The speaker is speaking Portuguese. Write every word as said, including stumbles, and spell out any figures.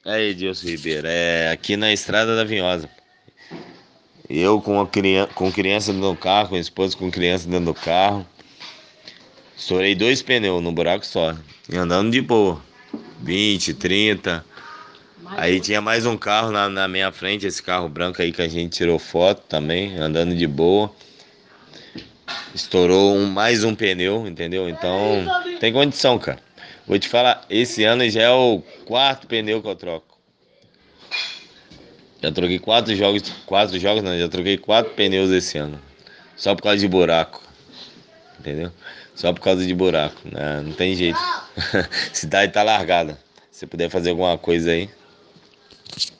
Aí, Edilson Ribeiro, é aqui na Estrada da Vinhosa. Eu com a criança, com criança dentro do carro, com a esposa com criança dentro do carro. Estourei dois pneus no buraco só. E andando de boa. Vinte, trinta. Aí tinha mais um carro na, na minha frente, esse carro branco aí que a gente tirou foto também, andando de boa. Estourou um, mais um pneu, entendeu? Então, tem condição, cara. Vou te falar, esse ano já é o quarto pneu que eu troco. Já troquei quatro jogos, quatro jogos não, já troquei quatro pneus esse ano. Só por causa de buraco, entendeu? Só por causa de buraco, né? Não tem jeito. Cidade tá largada. Se puder fazer alguma coisa aí.